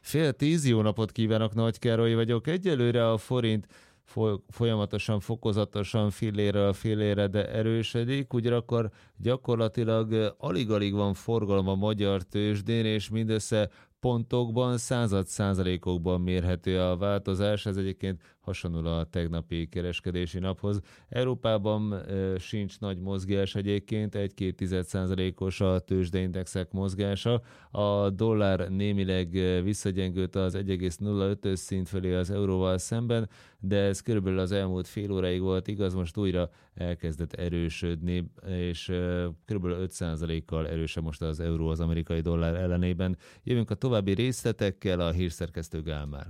9:30 jó napot kívánok, Nagy Károly vagyok. Egyelőre a forint folyamatosan, fokozatosan fillérről fillére, de erősödik, ugyanakkor gyakorlatilag alig-alig van forgalom a magyar tőzsdén, és mindössze pontokban, százalékokban mérhető a változás, ez egyébként hasonló a tegnapi kereskedési naphoz. Európában sincs nagy mozgás egyébként, 1,2%-os a tőzsdeindexek mozgása. A dollár némileg visszagyengült az 1,05-ös szint felé az euróval szemben, de ez körülbelül az elmúlt fél óráig volt igaz, most újra elkezdett erősödni, és körülbelül 5%-kal erősebb most az euró az amerikai dollár ellenében. Jövünk a további részletekkel, a hírszerkesztő Gál Márk.